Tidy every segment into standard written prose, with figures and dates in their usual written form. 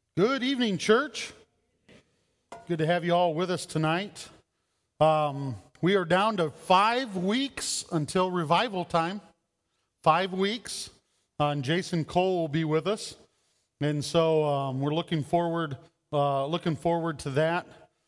Good evening, church. Good to have you all with us tonight. We are down to 5 weeks until revival time. 5 weeks. And Jason Cole will be with us. And so we're looking forward to that.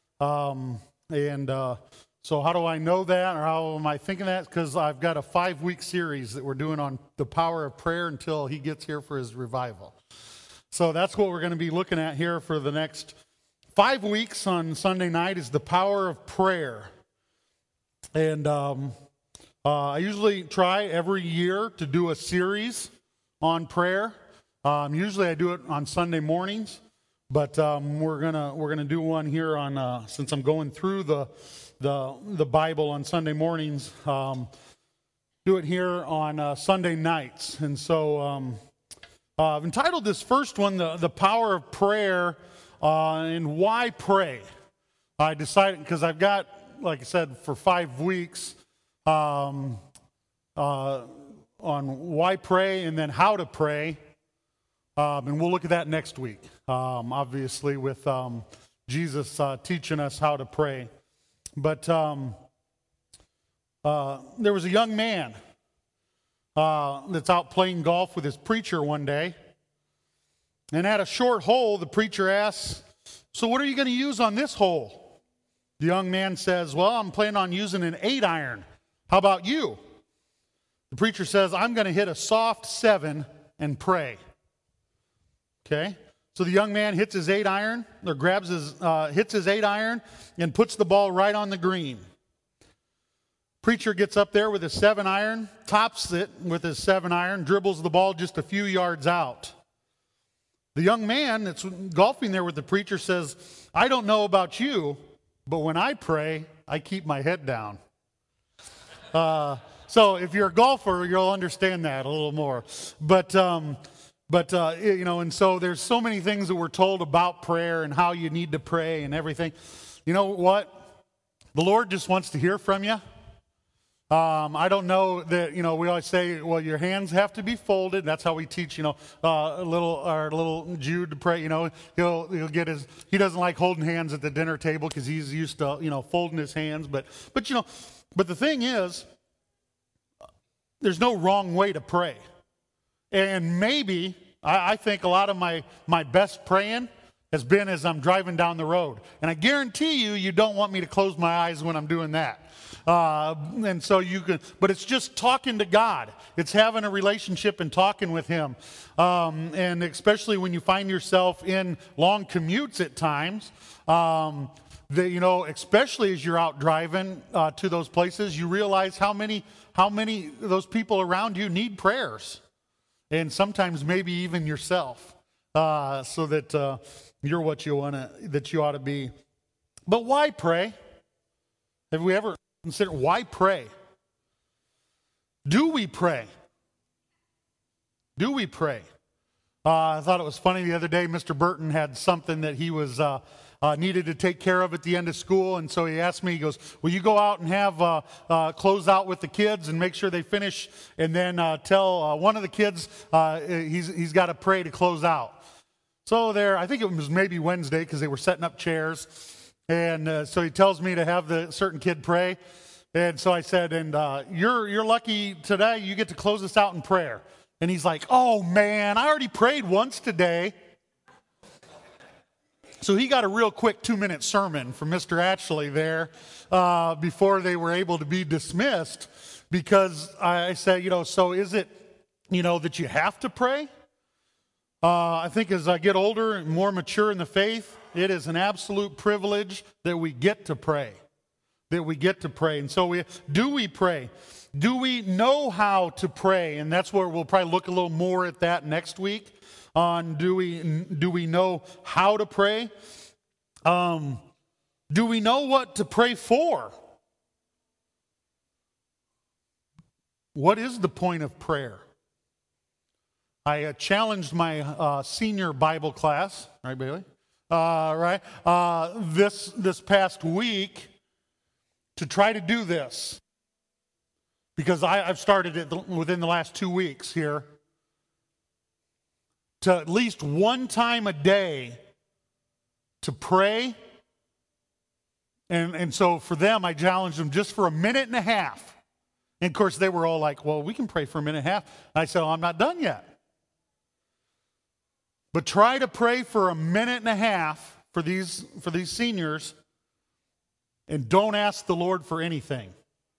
So how do I know that, or how am I thinking that? Because I've got a 5-week series that we're doing on the power of prayer until he gets here for his revival. So that's what we're going to be looking at here for the next 5 weeks on Sunday night is the power of prayer. And I usually try every year to do a series on prayer. Usually I do it on Sunday mornings, but we're gonna do one here on since I'm going through the Bible on Sunday mornings. Do it here on Sunday nights, and so. I've entitled this first one, The Power of Prayer and Why Pray. I decided, because I've got, like I said, for 5 weeks on why pray and then how to pray. And we'll look at that next week, obviously, with Jesus teaching us how to pray. But there was a young man that's out playing golf with his preacher one day. And at a short hole, the preacher asks, "So what are you going to use on this hole?" The young man says, "Well, I'm planning on using an 8-iron. How about you?" The preacher says, "I'm going to hit a soft 7 and pray." Okay? So the young man hits his 8-iron, or hits his 8-iron and puts the ball right on the green. Preacher gets up there with his 7-iron, tops it with his 7-iron, dribbles the ball just a few yards out. The young man that's golfing there with the preacher says, "I don't know about you, but when I pray, I keep my head down." So if you're a golfer, you'll understand that a little more. But and so there's so many things that we're told about prayer and how you need to pray and everything. You know what? The Lord just wants to hear from you. I don't know that, we always say, well, your hands have to be folded. That's how we teach, our little Jude to pray, he'll get he doesn't like holding hands at the dinner table because he's used to, folding his hands. But the thing is, there's no wrong way to pray. And maybe, I think a lot of my best praying has been as I'm driving down the road. And I guarantee you don't want me to close my eyes when I'm doing that. And so you can, but it's just talking to God. It's having a relationship and talking with Him. And especially when you find yourself in long commutes at times, especially as you're out driving to those places, you realize how many of those people around you need prayers. And sometimes maybe even yourself, so that you're what you ought to be. But why pray? Have we ever considered why pray? Do we pray? Do we pray? I thought it was funny the other day. Mr. Burton had something that he was needed to take care of at the end of school, and so he asked me. He goes, "Will you go out and have close out with the kids and make sure they finish, and then tell one of the kids he's got to pray to close out." So there, I think it was maybe Wednesday because they were setting up chairs. And so he tells me to have the certain kid pray. And so I said, "And you're lucky today, you get to close us out in prayer." And he's like, "Oh man, I already prayed once today." So he got a real quick 2-minute sermon from Mr. Ashley there before they were able to be dismissed. Because I said, so is it, that you have to pray? I think as I get older and more mature in the faith, it is an absolute privilege that we get to pray. And so do we pray? Do we know how to pray? And that's where we'll probably look a little more at that next week on do we know how to pray? Do we know what to pray for? What is the point of prayer? I challenged my senior Bible class, right, Bailey? This past week to try to do this, because I've started it within the last 2 weeks here, to at least one time a day to pray. And so for them, I challenged them just for a minute and a half. And of course, they were all like, well, we can pray for a minute and a half. And I said, oh, I'm not done yet. But try to pray for a minute and a half for these seniors, and don't ask the Lord for anything.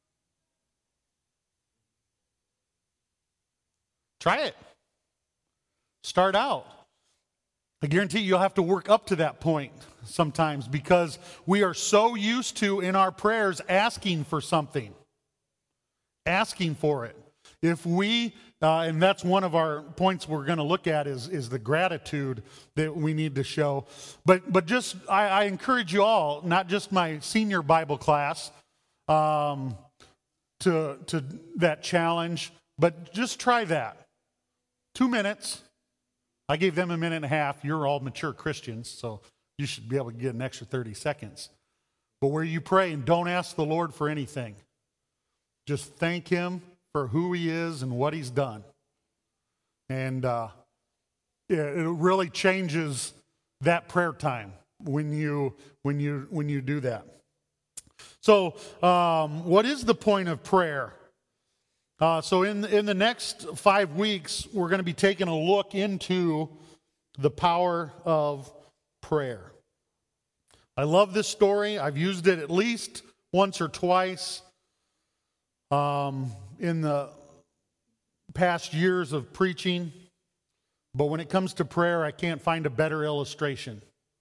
Try it. Start out. I guarantee you'll have to work up to that point sometimes, because we are so used to, in our prayers, asking for something. Asking for it. If we, and that's one of our points we're going to look at, is the gratitude that we need to show. But just, I encourage you all, not just my senior Bible class, to that challenge, but just try that. 2 minutes. I gave them a minute and a half. You're all mature Christians, so you should be able to get an extra 30 seconds. But where you pray and don't ask the Lord for anything. Just thank Him for who He is and what He's done. And it really changes that prayer time when you do that. So what is the point of prayer? So in the next 5 weeks, we're going to be taking a look into the power of prayer. I love this story. I've used it at least once or twice in the past years of preaching. But when it comes to prayer, I can't find a better illustration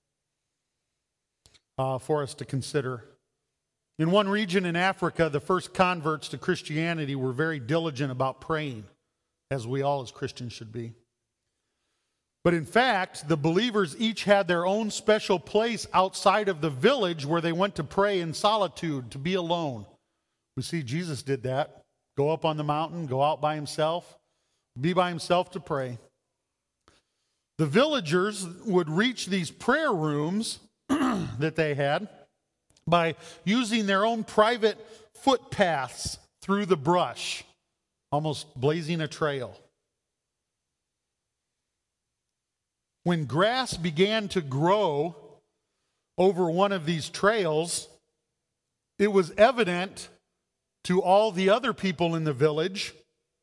for us to consider. In one region in Africa, the first converts to Christianity were very diligent about praying, as we all as Christians should be. But in fact, the believers each had their own special place outside of the village where they went to pray in solitude, to be alone. We see Jesus did that. Go up on the mountain, go out by himself, be by himself to pray. The villagers would reach these prayer rooms that they had by using their own private footpaths through the brush, almost blazing a trail. When grass began to grow over one of these trails, it was evident to all the other people in the village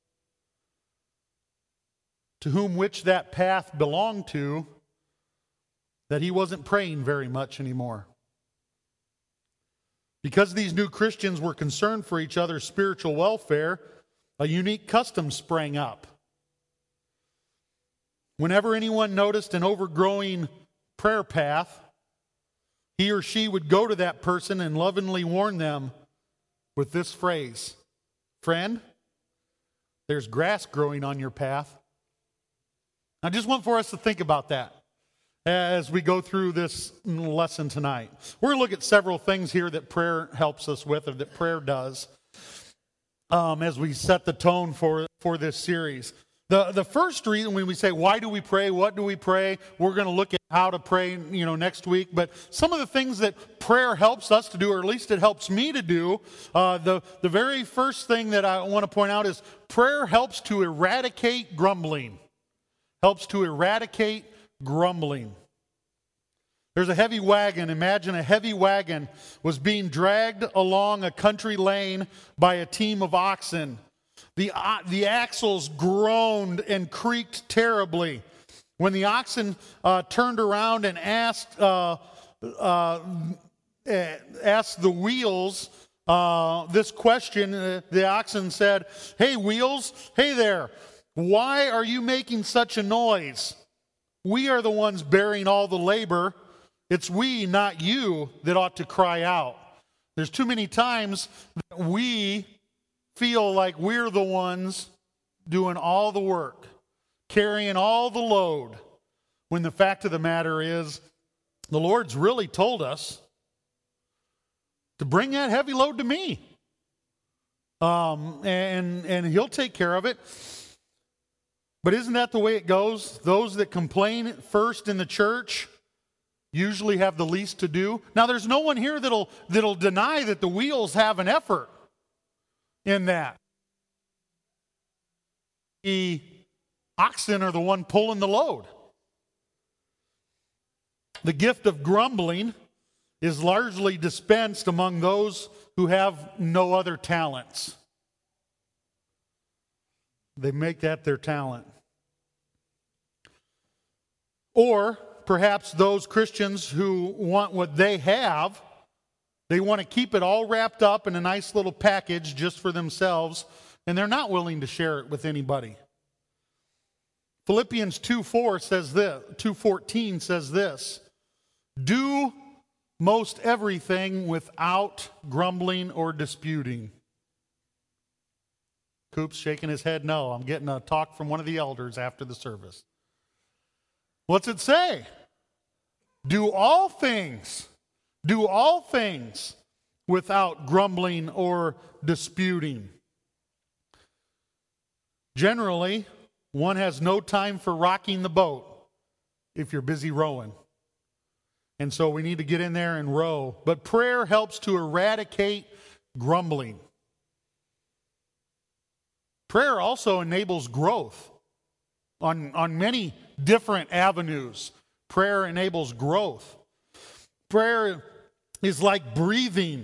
to whom which that path belonged to, that he wasn't praying very much anymore. Because these new Christians were concerned for each other's spiritual welfare, a unique custom sprang up. Whenever anyone noticed an overgrowing prayer path, he or she would go to that person and lovingly warn them with this phrase: "Friend, there's grass growing on your path." I just want for us to think about that as we go through this lesson tonight. We're going to look at several things here that prayer helps us with, or that prayer does, as we set the tone for this series. The first reason, when we say, why do we pray, what do we pray, we're going to look at how to pray, next week. But some of the things that prayer helps us to do, or at least it helps me to do, the very first thing that I want to point out is prayer helps to eradicate grumbling. Helps to eradicate grumbling. There's a heavy wagon. Imagine a heavy wagon was being dragged along a country lane by a team of oxen. The axles groaned and creaked terribly. When the oxen turned around and asked the wheels this question, the oxen said, "Hey, wheels, hey there, why are you making such a noise? We are the ones bearing all the labor. It's we, not you, that ought to cry out." There's too many times that we feel like we're the ones doing all the work, carrying all the load, when the fact of the matter is, the Lord's really told us to bring that heavy load to me. And He'll take care of it. But isn't that the way it goes? Those that complain first in the church usually have the least to do. Now, there's no one here that'll deny that the wheels have an effort in that. The oxen are the one pulling the load. The gift of grumbling is largely dispensed among those who have no other talents. They make that their talent. Or perhaps those Christians who want what they have, they want to keep it all wrapped up in a nice little package just for themselves, and they're not willing to share it with anybody. Philippians 2:14 says this, do most everything without grumbling or disputing. Coop's shaking his head no. I'm getting a talk from one of the elders after the service. What's it say? Do all things without grumbling or disputing. Generally, one has no time for rocking the boat if you're busy rowing. And so we need to get in there and row. But prayer helps to eradicate grumbling. Prayer also enables growth on many different avenues. Prayer enables growth. Prayer is like breathing.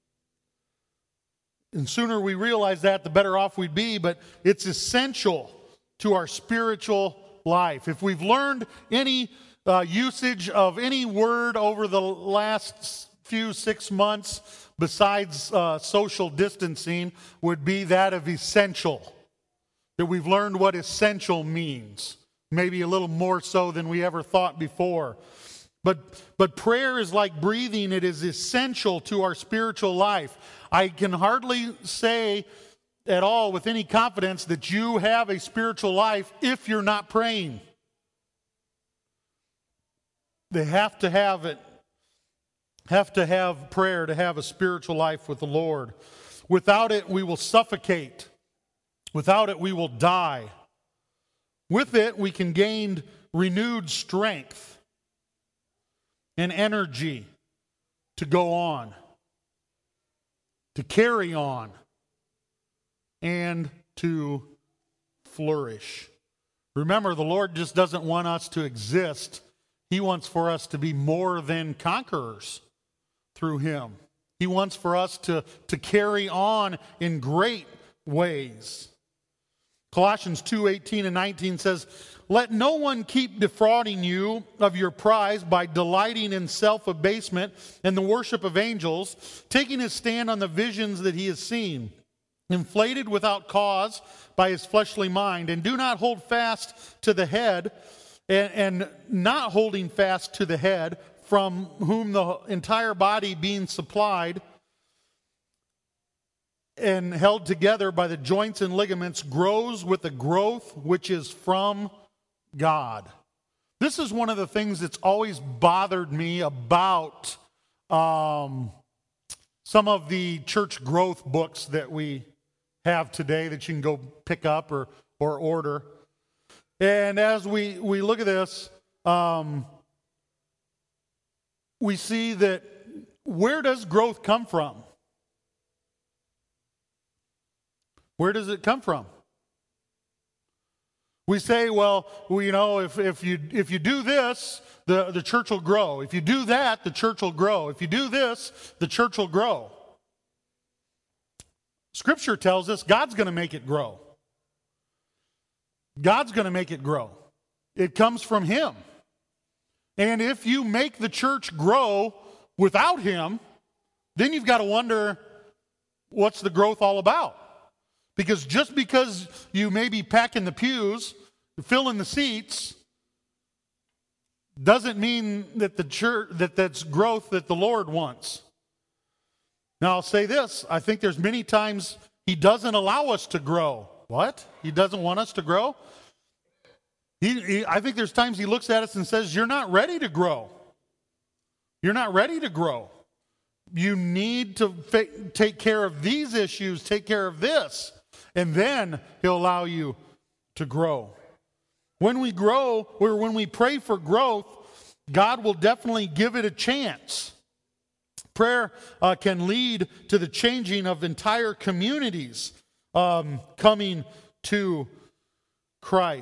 And sooner we realize that, the better off we'd be, but it's essential to our spiritual life. If we've learned any usage of any word over the last few 6 months besides social distancing, would be that of essential. That we've learned what essential means. Maybe a little more so than we ever thought before. But prayer is like breathing. It is essential to our spiritual life. I can hardly say at all with any confidence that you have a spiritual life if you're not praying. They have to have it. Have to have prayer to have a spiritual life with the Lord. Without it, we will suffocate. Without it, we will die. With it, we can gain renewed strength and energy to go on, to carry on, and to flourish. Remember, the Lord just doesn't want us to exist. He wants for us to be more than conquerors through Him. He wants for us to carry on in great ways. Colossians 2:18 and 19 says, let no one keep defrauding you of your prize by delighting in self-abasement and the worship of angels, taking his stand on the visions that he has seen, inflated without cause by his fleshly mind, and do not hold fast to the head, and not holding fast to the head, from whom the entire body being supplied and held together by the joints and ligaments grows with a growth which is from God. This is one of the things that's always bothered me about some of the church growth books that we have today that you can go pick up or order. And as we look at this, we see that where does growth come from? Where does it come from? We say, well, if you do this, the church will grow. If you do that, the church will grow. If you do this, the church will grow. Scripture tells us God's going to make it grow. God's going to make it grow. It comes from Him. And if you make the church grow without Him, then you've got to wonder, what's the growth all about? Because just because you may be packing the pews, filling the seats, doesn't mean that the church that's growth that the Lord wants. Now I'll say this, I think there's many times He doesn't allow us to grow. What? He doesn't want us to grow? I think there's times He looks at us and says, you're not ready to grow. You're not ready to grow. You need to take care of these issues, take care of this, and then He'll allow you to grow. When we grow, or when we pray for growth, God will definitely give it a chance. Prayer can lead to the changing of entire communities coming to Christ.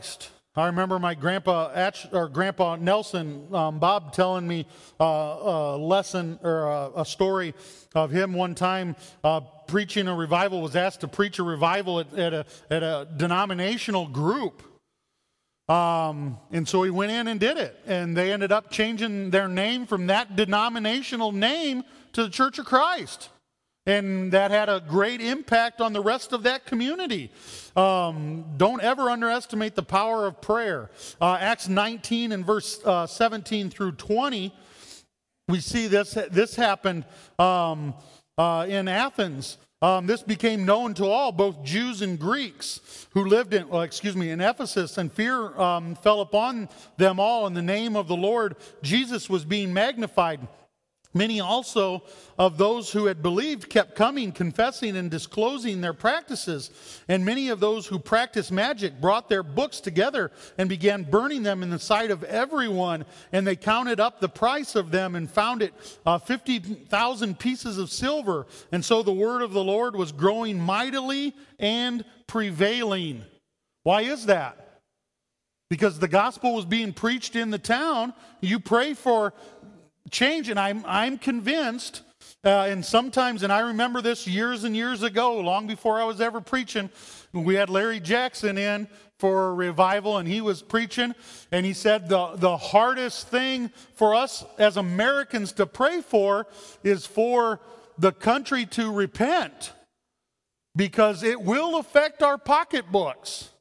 I remember my Grandpa Nelson, Bob, telling me a lesson or a story of him one time preaching a revival. Was asked to preach a revival at a denominational group, and so he went in and did it. And they ended up changing their name from that denominational name to the Church of Christ. And that had a great impact on the rest of that community. Don't ever underestimate the power of prayer. Acts 19 and verse 17 through 20, we see this happened in Athens. This became known to all, both Jews and Greeks who lived in Ephesus, and fear fell upon them all, and the name of the Lord Jesus was being magnified. Many also of those who had believed kept coming, confessing and disclosing their practices. And many of those who practiced magic brought their books together and began burning them in the sight of everyone. And they counted up the price of them and found it 50,000 pieces of silver. And so the word of the Lord was growing mightily and prevailing. Why is that? Because the gospel was being preached in the town. You pray for change, and I'm convinced, and sometimes, and I remember this years and years ago, long before I was ever preaching, we had Larry Jackson in for a revival, and he was preaching, and he said the hardest thing for us as Americans to pray for is for the country to repent, because it will affect our pocketbooks.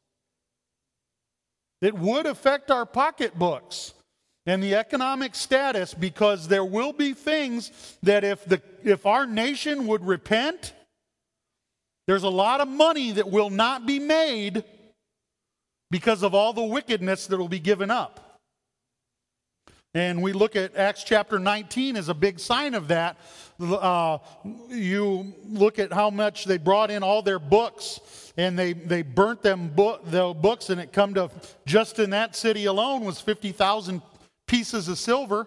It would affect our pocketbooks and the economic status, because there will be things that if our nation would repent, there's a lot of money that will not be made because of all the wickedness that will be given up. And we look at Acts chapter 19 as a big sign of that. You look at how much they brought in all their books, and they burnt them the books, and it come to, just in that city alone, was 50,000 pieces of silver.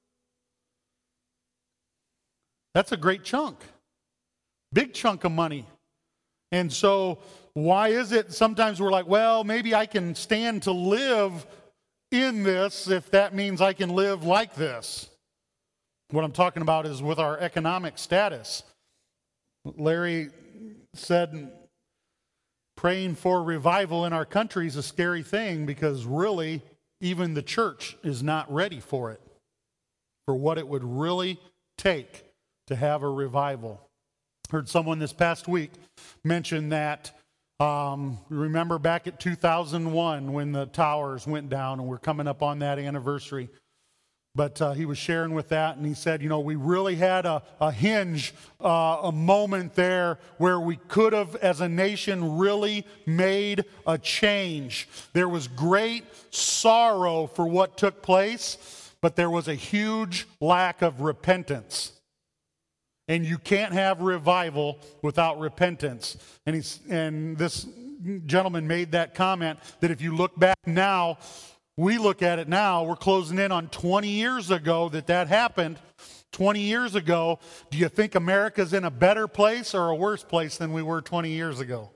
That's a great chunk. Big chunk of money. And so why is it sometimes we're like, well, maybe I can stand to live in this if that means I can live like this. What I'm talking about is with our economic status. Larry said praying for revival in our country is a scary thing, because really even the church is not ready for it, for what it would really take to have a revival. Heard someone this past week mention that, remember back at 2001 when the towers went down, and we're coming up on that anniversary. But he was sharing with that, and he said, we really had a hinge, a moment there where we could have, as a nation, really made a change. There was great sorrow for what took place, but there was a huge lack of repentance. And you can't have revival without repentance. And this gentleman made that comment that if you look back now, we look at it now, we're closing in on 20 years ago that happened. 20 years ago, do you think America's in a better place or a worse place than we were 20 years ago?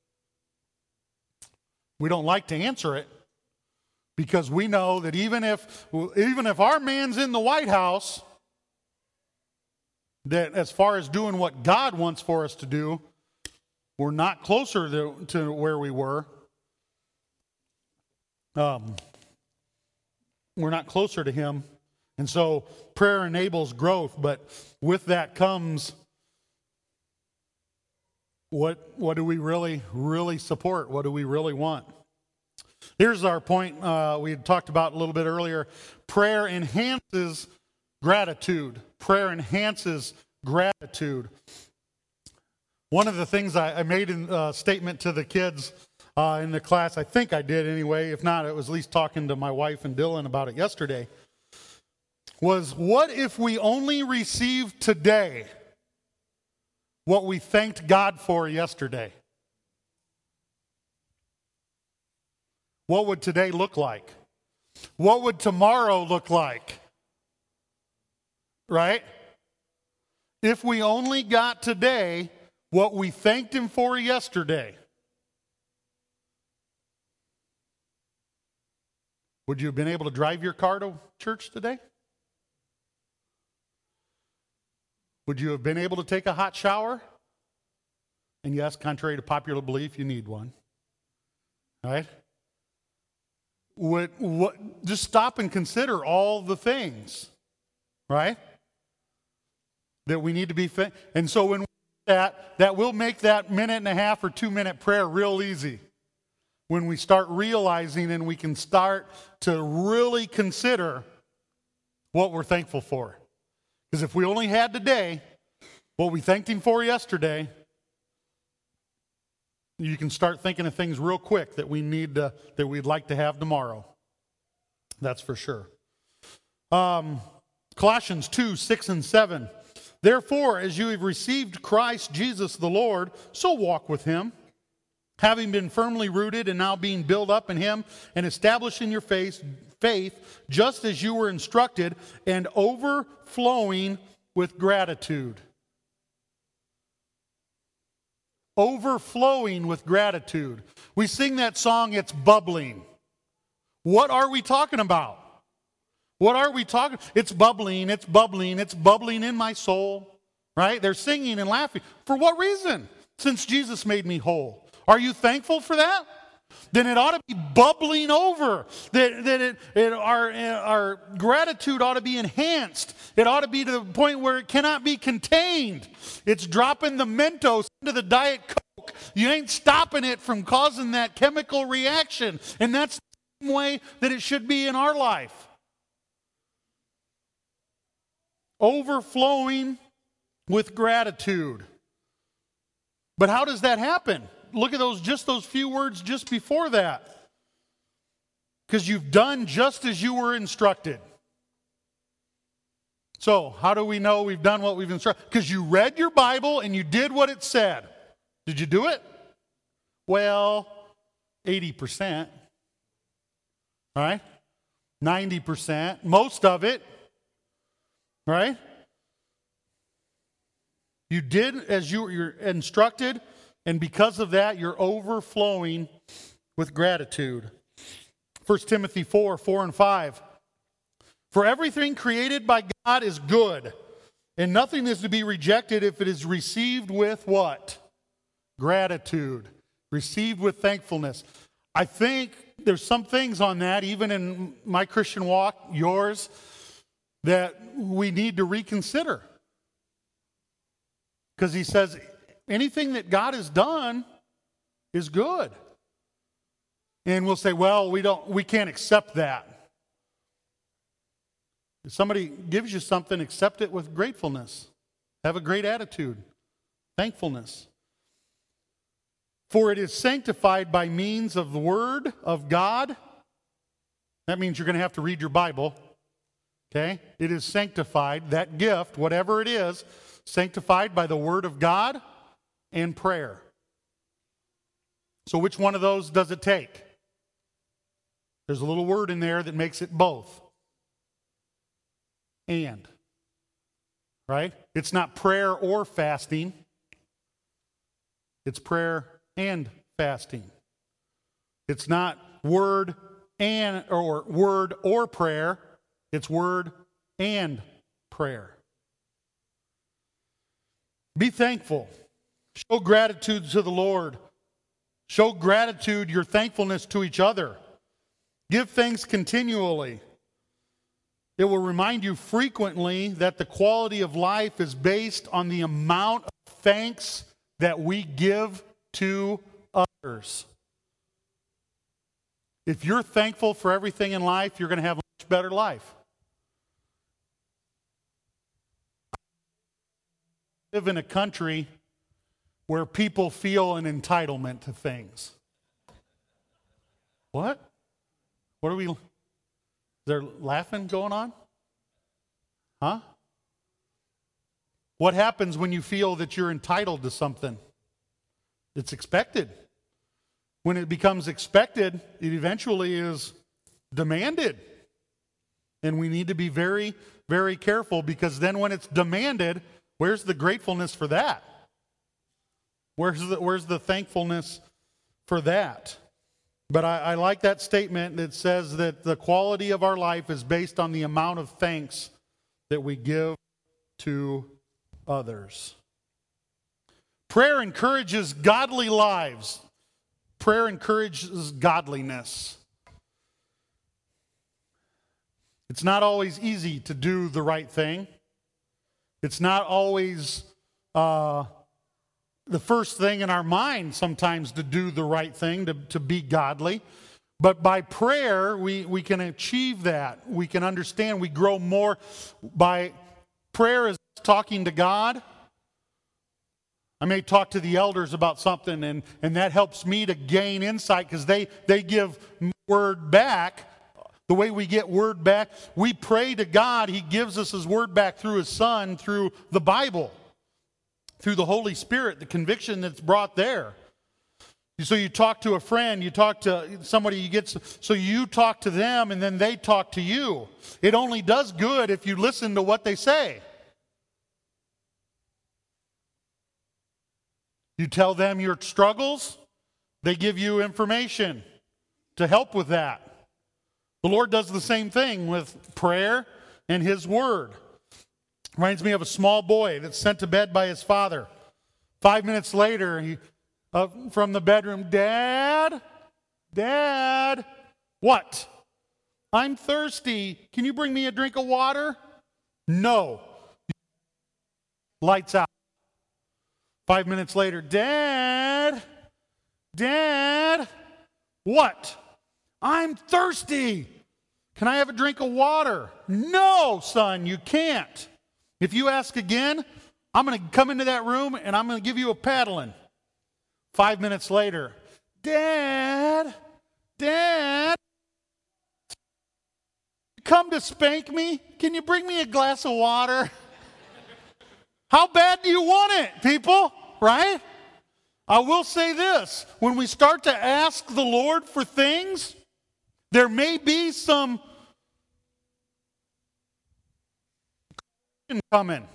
We don't like to answer it, because we know that even if our man's in the White House, that as far as doing what God wants for us to do, we're not closer to where we were. We're not closer to him. And so prayer enables growth, but with that comes what do we really support? What do we really want? Here's our point we had talked about a little bit earlier. Prayer enhances gratitude. Prayer enhances gratitude. One of the things I made in a statement to the kids in the class, I think I did anyway, if not, it was at least talking to my wife and Dylan about it yesterday, was what if we only received today what we thanked God for yesterday? What would today look like? What would tomorrow look like? Right? If we only got today what we thanked him for yesterday. Would you have been able to drive your car to church today? Would you have been able to take a hot shower? And yes, contrary to popular belief, you need one. Right? Just stop and consider all the things, right? That we need to be fit. And so when we do that will make that 1.5 or 2 minute prayer real easy. When we start realizing and we can start to really consider what we're thankful for. Because if we only had today what we thanked Him for yesterday, you can start thinking of things real quick that we need to, that we'd like to have tomorrow. That's for sure. Colossians 2, 6 and 7. Therefore, as you have received Christ Jesus the Lord, so walk with Him, having been firmly rooted and now being built up in Him and established in your faith, just as you were instructed, and overflowing with gratitude. Overflowing with gratitude. We sing that song, it's bubbling. What are we talking about? What are we talking? It's bubbling, it's bubbling, it's bubbling in my soul. Right? They're singing and laughing. For what reason? Since Jesus made me whole. Are you thankful for that? Then it ought to be bubbling over. Our gratitude ought to be enhanced. It ought to be to the point where it cannot be contained. It's dropping the Mentos into the Diet Coke. You ain't stopping it from causing that chemical reaction. And that's the same way that it should be in our life. Overflowing with gratitude. But how does that happen? Look at those few words just before that. Because you've done just as you were instructed. So, how do we know we've done what we've instructed? Because you read your Bible and you did what it said. Did you do it? Well, 80%. Right? 90%. Most of it. Right? You did as you're instructed. And because of that, you're overflowing with gratitude. 1 Timothy 4, 4 and 5. For everything created by God is good, and nothing is to be rejected if it is received with what? Gratitude. Received with thankfulness. I think there's some things on that, even in my Christian walk, yours, that we need to reconsider. Because he says, anything that God has done is good. And we'll say, well, we can't accept that. If somebody gives you something, accept it with gratefulness. Have a great attitude. Thankfulness. For it is sanctified by means of the Word of God. That means you're going to have to read your Bible. Okay? It is sanctified, that gift, whatever it is, sanctified by the Word of God and prayer. So which one of those does it take? There's a little word in there that makes it both. And. Right? It's not prayer or fasting. It's prayer and fasting. It's not word and or word or prayer. It's word and prayer. Be thankful. Show gratitude to the Lord. Show gratitude, your thankfulness to each other. Give thanks continually. It will remind you frequently that the quality of life is based on the amount of thanks that we give to others. If you're thankful for everything in life, you're going to have a much better life. I live in a country where people feel an entitlement to things. What? What are we... Is there laughing going on? Huh? What happens when you feel that you're entitled to something? It's expected. When it becomes expected, it eventually is demanded. And we need to be very, very careful, because then when it's demanded, where's the gratefulness for that? Where's the thankfulness for that? But I like that statement that says that the quality of our life is based on the amount of thanks that we give to others. Prayer encourages godly lives. Prayer encourages godliness. It's not always easy to do the right thing. It's not always the first thing in our mind sometimes to do the right thing, to be godly. But by prayer, we can achieve that. We can understand. We grow more. By prayer is talking to God. I may talk to the elders about something, and that helps me to gain insight because they give word back. The way we get word back, we pray to God. He gives us His word back through His Son, through the Bible, through the Holy Spirit, the conviction that's brought there. So you talk to a friend, you talk to somebody, so you talk to them, and then they talk to you. It only does good if you listen to what they say. You tell them your struggles, they give you information to help with that. The Lord does the same thing with prayer and His Word. Reminds me of a small boy that's sent to bed by his father. 5 minutes later, he from the bedroom, Dad, what? I'm thirsty. Can you bring me a drink of water? No. Lights out. 5 minutes later, Dad, what? I'm thirsty. Can I have a drink of water? No, son, you can't. If you ask again, I'm going to come into that room and I'm going to give you a paddling. 5 minutes later, Dad, come to spank me? Can you bring me a glass of water? How bad do you want it, people? Right? I will say this. When we start to ask the Lord for things, there may be some coming.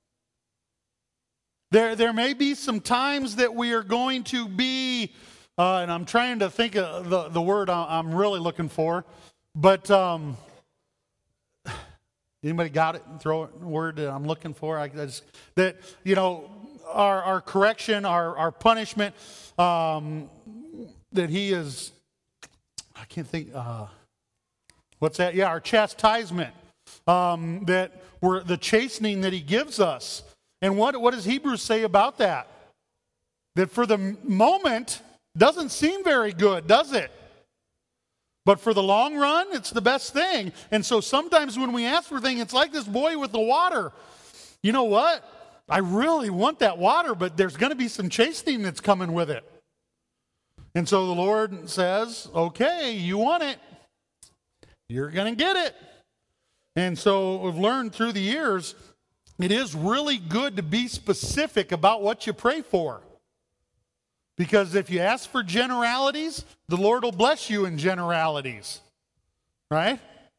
There may be some times that we are going to be, and I'm trying to think of the word I'm really looking for, but anybody got it? Throw a word that I'm looking for. Our correction, our punishment, that He is, I can't think, what's that? Yeah, our chastisement, that we're the chastening that He gives us. And what does Hebrews say about that? That for the moment doesn't seem very good, does it? But for the long run, it's the best thing. And so sometimes when we ask for things, it's like this boy with the water. You know what? I really want that water, but there's going to be some chastening that's coming with it. And so the Lord says, okay, you want it. You're going to get it. And so we've learned through the years, it is really good to be specific about what you pray for. Because if you ask for generalities, the Lord will bless you in generalities. Right?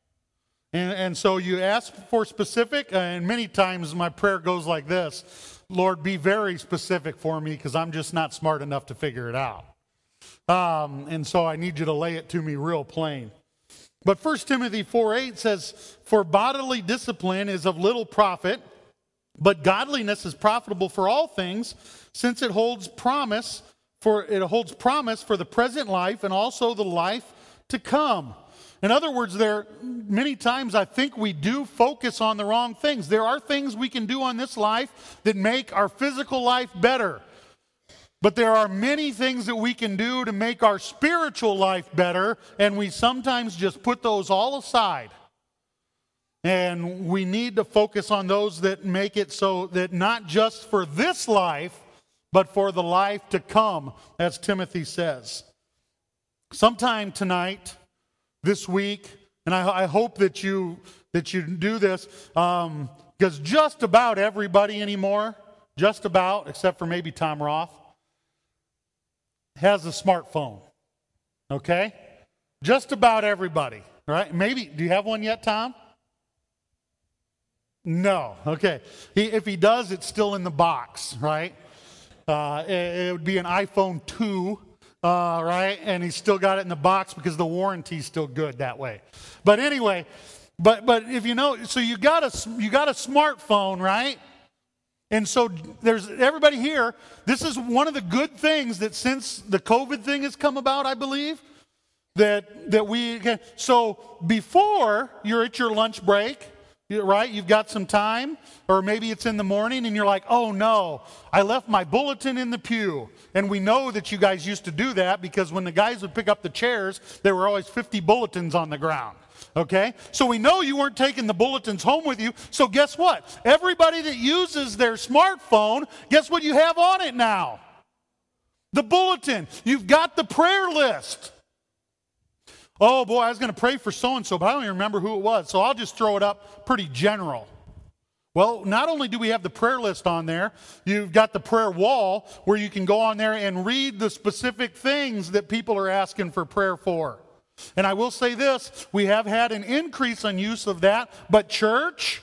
And so you ask for specific, and many times my prayer goes like this: Lord, be very specific for me because I'm just not smart enough to figure it out. And so I need you to lay it to me real plain. But 1 Timothy 4:8 says, for bodily discipline is of little profit, but godliness is profitable for all things, since it holds promise for the present life and also the life to come. In other words, many times I think we do focus on the wrong things. There are things we can do on this life that make our physical life better. But there are many things that we can do to make our spiritual life better, and we sometimes just put those all aside. And we need to focus on those that make it so that not just for this life, but for the life to come, as Timothy says. Sometime tonight, this week, and I hope that you do this, because just about everybody anymore, just about, except for maybe Tom Roth, has a smartphone. Okay? Just about everybody, right? Maybe, do you have one yet, Tom? No. Okay. If he does, it's still in the box, right? It would be an iPhone 2. right? And he's still got it in the box because the warranty's still good that way. But anyway, but if you know, so you got a smartphone, right? And so there's everybody here. This is one of the good things that since the COVID thing has come about, I believe, that we can. So before you're at your lunch break, right? You've got some time, or maybe it's in the morning and you're like, oh no, I left my bulletin in the pew. And we know that you guys used to do that because when the guys would pick up the chairs, there were always 50 bulletins on the ground. Okay? So we know you weren't taking the bulletins home with you. So guess what? Everybody that uses their smartphone, guess what you have on it now? The bulletin. You've got the prayer list. Oh boy, I was going to pray for so-and-so, but I don't even remember who it was. So I'll just throw it up pretty general. Well, not only do we have the prayer list on there, you've got the prayer wall where you can go on there and read the specific things that people are asking for prayer for. And I will say this, we have had an increase in use of that, but church,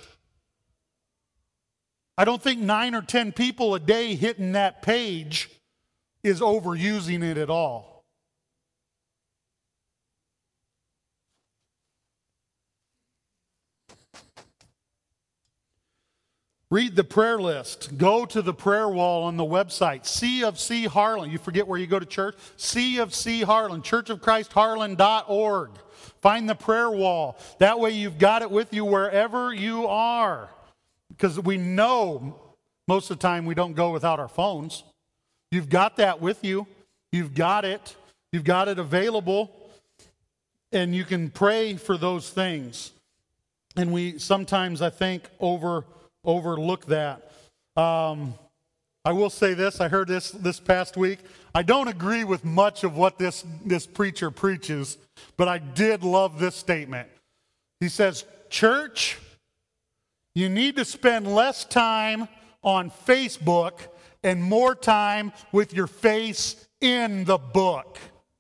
I don't think 9 or 10 people a day hitting that page is overusing it at all. Read the prayer list. Go to the prayer wall on the website. CofC Harlan. You forget where you go to church? CofC Harlan. churchofchristharlan.org. Find the prayer wall. That way you've got it with you wherever you are. Because we know most of the time we don't go without our phones. You've got that with you. You've got it. You've got it available. And you can pray for those things. And we sometimes, I think, overlook that. I will say this, I heard this past week. I don't agree with much of what this preacher preaches, but I did love this statement. He says, church, you need to spend less time on Facebook and more time with your face in the book.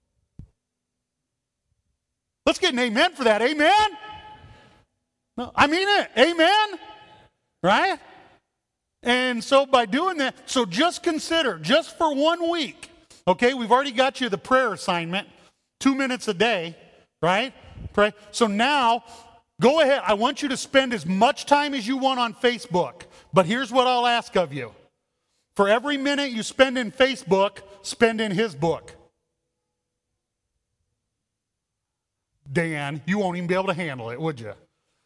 Let's get an amen for that. Amen? No, I mean it. Amen? Right? And so by doing that, so just consider, just for 1 week, okay, we've already got you the prayer assignment, 2 minutes a day, right? Pray. So now, go ahead. I want you to spend as much time as you want on Facebook. But here's what I'll ask of you. For every minute you spend in Facebook, spend in his book. Dan, you won't even be able to handle it, would you?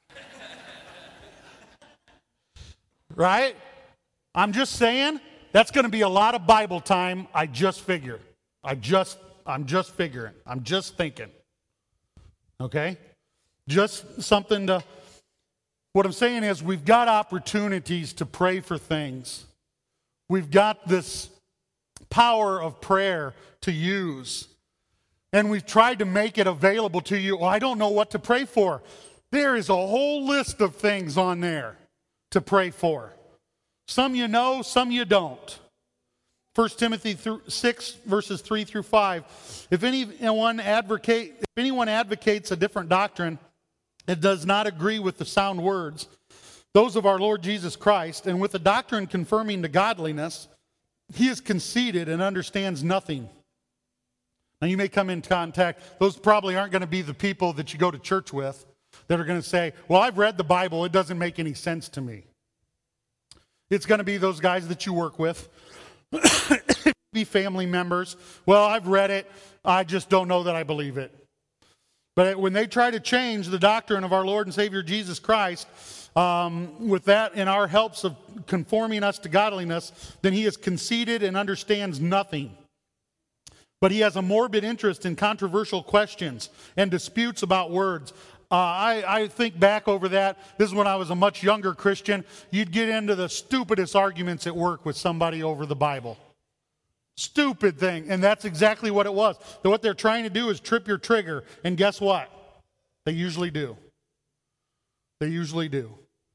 Right? I'm just saying, that's going to be a lot of Bible time. I just figured. I'm just figuring. I'm just thinking. Okay? Just something to, what I'm saying is we've got opportunities to pray for things. We've got this power of prayer to use. And we've tried to make it available to you. Well, I don't know what to pray for. There is a whole list of things on there to pray for. Some you know, some you don't. 1 Timothy 6, verses 3 through 5. If anyone advocates a different doctrine that does not agree with the sound words, those of our Lord Jesus Christ, and with the doctrine confirming to godliness, he is conceited and understands nothing. Now you may come in contact, those probably aren't going to be the people that you go to church with, that are going to say, well, I've read the Bible, it doesn't make any sense to me. It's going to be those guys that you work with, be family members. Well, I've read it, I just don't know that I believe it. But when they try to change the doctrine of our Lord and Savior Jesus Christ, with that in our helps of conforming us to godliness, then he is conceited and understands nothing. But he has a morbid interest in controversial questions and disputes about words. I think back over that. This is when I was a much younger Christian. You'd get into the stupidest arguments at work with somebody over the Bible. Stupid thing. And that's exactly what it was. What they're trying to do is trip your trigger. And guess what? They usually do. They usually do.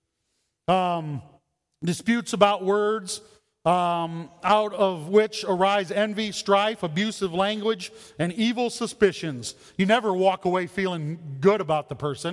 Disputes about words, out of which arise envy, strife, abusive language, and evil suspicions. You never walk away feeling good about the person.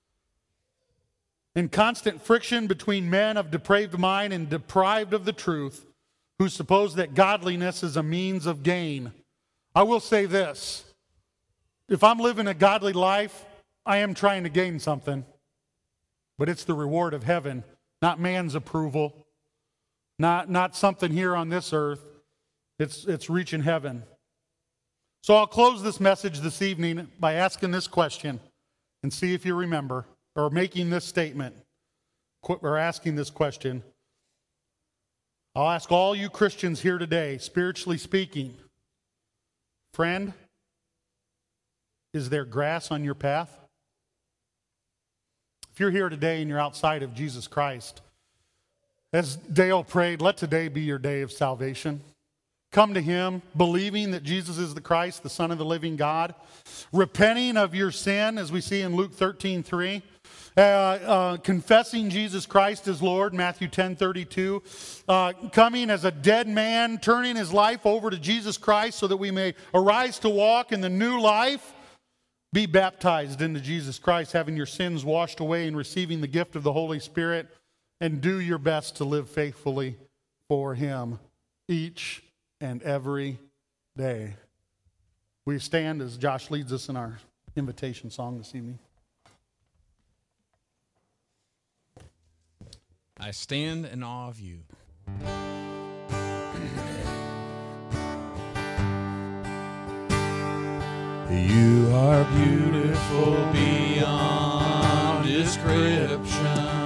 And constant friction between men of depraved mind and deprived of the truth, who suppose that godliness is a means of gain. I will say this. If I'm living a godly life, I am trying to gain something. But it's the reward of heaven, not man's approval, not something here on this earth. It's reaching heaven. So I'll close this message this evening by asking this question and see if you remember, or making this statement, or asking this question. I'll ask all you Christians here today, spiritually speaking, friend, is there grass on your path? If you're here today and you're outside of Jesus Christ, as Dale prayed, let today be your day of salvation. Come to him, believing that Jesus is the Christ, the Son of the living God, repenting of your sin, as we see in Luke 13:3, confessing Jesus Christ as Lord, Matthew 10:32, coming as a dead man, turning his life over to Jesus Christ so that we may arise to walk in the new life, be baptized into Jesus Christ, having your sins washed away and receiving the gift of the Holy Spirit, and do your best to live faithfully for him each and every day. We stand as Josh leads us in our invitation song this evening. I stand in awe of you. You are beautiful beyond description.